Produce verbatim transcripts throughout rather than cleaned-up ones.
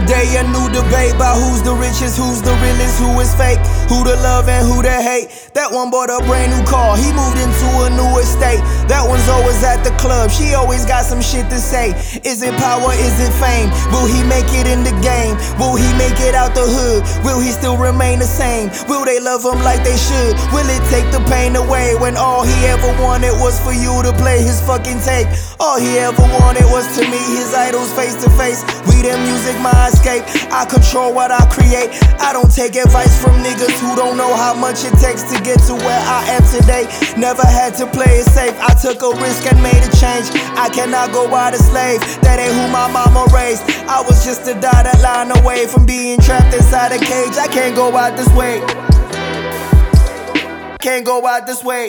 day a new debate about who's the richest, who's the realest, who is fake, who to love and who to hate. That one bought a brand new car, he moved into a new estate. That one's always at the club, she always got some shit to say. Is it power, is it fame? Will he make it in the game? Will he make it out the hood? Will he still remain the same? Will they love him like they should? Will it take the pain away when all he ever wanted was for you to play his fucking tape? All he ever wanted was to meet his idols face to face. We their music, my escape. I control what I create. I don't take advice from niggas who don't know how much it takes to get to where I am today. Never had to play it safe. I took a risk and made a change. I cannot go out a slave. That ain't who my mama raised. I was just a dotted line away from being trapped inside a cage. I can't go out this way. Can't go out this way.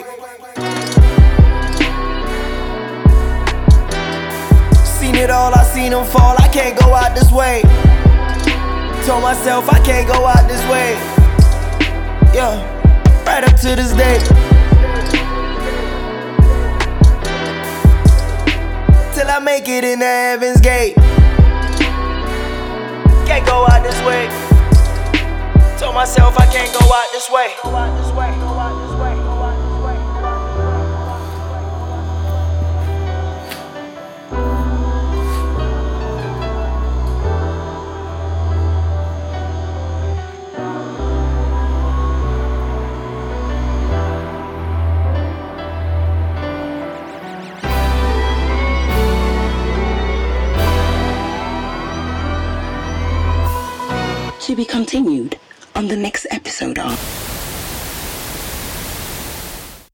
Seen it all, I seen them fall. I can't go out this way. Told myself I can't go out this way. Yeah, right up to this day. Till I make it in the heaven's gate. Can't go out this way. Told myself I can't go out this way. Go out this way, go out this way, go out this way. To be continued on the next episode of